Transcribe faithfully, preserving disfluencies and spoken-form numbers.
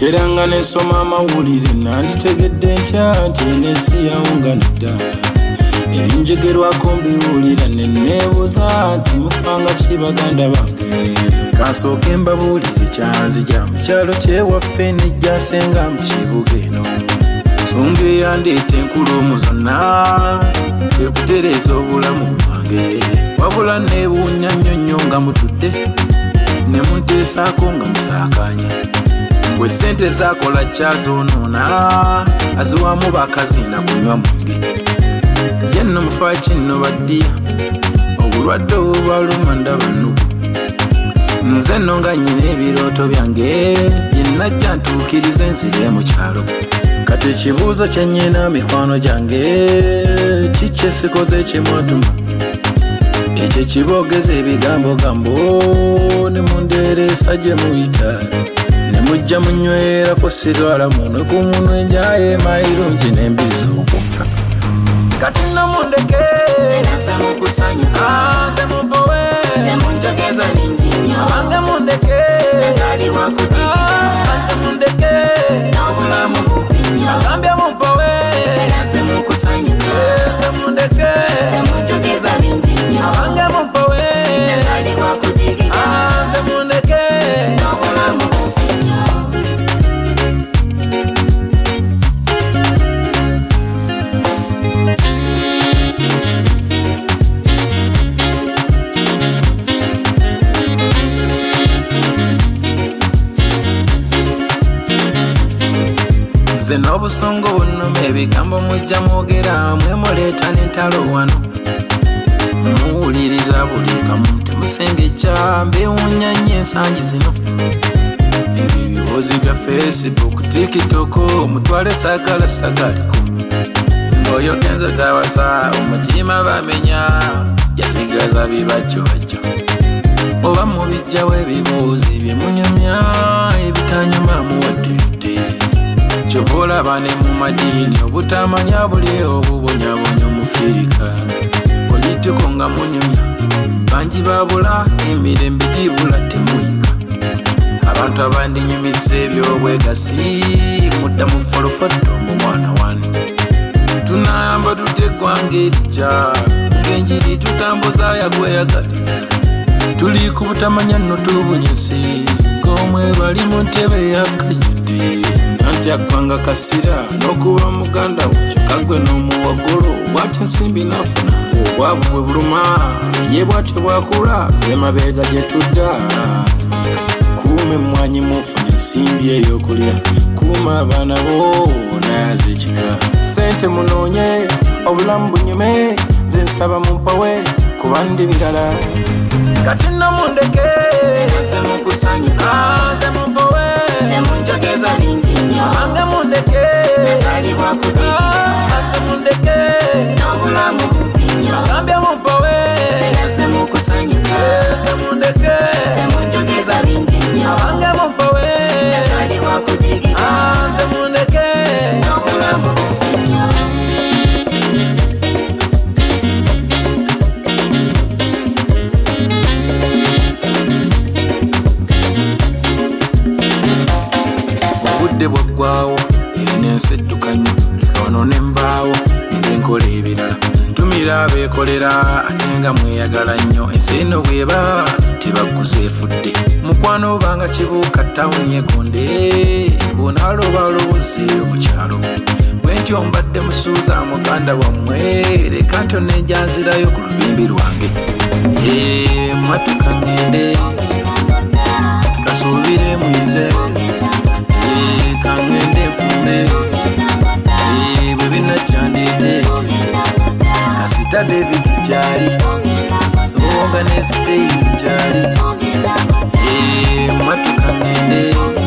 Teranga nesoma amawulire nanditegedde ntya nti ensi yawunganidda. Ebinjogerwako mbiwulira ne neebuuza nti mufanga ki baganda bange. Kansooke mbabuulire kyanzija mu kyalo kyewaffe nejjasenga mu kibuga eno. Nsonga eyandeeta enkulumu zonna kwe kutereeza obulamu bwange. Wabula neewuunya nnyo nnyo nga mutudde ne munteesaako nga musaakaanya. Bwe ssente zaakola kyazoonoona aziwamu bakazina kunywa mwenge. Ye nno mufaaki nno baddiya obulwadde obubaluma ndaba nnugu. Nze nno nga nnyina ebirooto byange bye najja ntuukirize nsire mu kyalo. Kati ekibuuzo kye nnyina mikwano gyange kiki esikoze kyemwatuma. Ekyo kiboogeza ebigambogambo ne mundeeresa gye muyita. Ne mujja munywerako sigala munwe ku munwe njaye mayirungi n'embizi okukka. Kati nno mundeke nze mukusanyuka nze mumpowe nze munjogeza ningi nnyo. Bange mundeke nazaalibwa kudigida nze mundeke n'obulamu bubi nnyo. Bagambye mumpowe nze mukusanyuka nze mundeke nze munjogeza ningi nnyo. Bange mumpowe nazaalibwa kudigida nze mundeke n'obulamu bubi nnyo. Nze n'obusongo bunnuma ebigambo mujja mwogera mwe muleeta n'entalo wano. Muwuliriza buli kamu temusengejja mbeewuunya nnyo ensangi zino. Ebyo ebibuuzi bya Facebook, TikTok mutwale sagala sagaliko. Ng'oyo genzo tawasa omutima bamenya yasigaza bibajjobajjo. Oba mubijjawo ebibuuzi bye munyumya ebitanyuma muwaddedde. Kyova olaba ne mu madiini obutamanya buli obubonyabonya omufirika. Politiko nga munyumya bangi babula emirembe gibula temuyiga. Abantu abandinyumiza ebyobwegasi mudda mu folofoddo mu mwana wani. Tunayamba tutegwanga erijja ng'enjiri tutambuza yagweyagaliza. Tuli ku butamanya nno tubunyusi ng'omweru ali mu ntebe yakajjudde. Anti akwanga kasira n'okuba muganda we kyokka gwe n'omuwagolo bw'atyo ensimbi n'afuna. Obwavu bwe buluma ye bw'atyo bw'akula ffe mabeega gye tudda. Kuuma emmwanyi mufuna ensimbi ey'okulya. Kuuma abaana bo nayaza ekika. Ssente munoonye obulamu bunyume nze nsaba mumpawe kuba ndi birala. Kati nno mundeke nze mukusanyuka nze mumpawe nze munjogeza ningi nnyo. Bange mundeke nazaalibwa kudigida nze mundeke n'obulamu bubi nnyo. Bagambye mumpawe nze mukusanyuka nze mundeke nze munjogeza ningi nnyo. Bange mumpawe nazaalibwa kudigida nze mundeke n'obulamu bubi nnyo. Obudde bwaggwaawo erina ensi eddukanye leka wano ne nvaawo ng'enkola ebirala. Ntumira abeekolera ate nga mweyagala nnyo. Ensi eno bw'eba tebagguza efudde. Mukwano obanga kibuuka ttawuni egonde bw'onaalobaalobozi mu kyalo. Bwe ntyo mbadde musuuza muganda wammwe leka ntyo nejja nzirayo ku lubimbi lwange. Ee mwatuka ngende kasuubire muyize. Ee kangende nfume bwe binajjandeete kasita David kyali songa ne stay kyali. Ee mwatuka ngende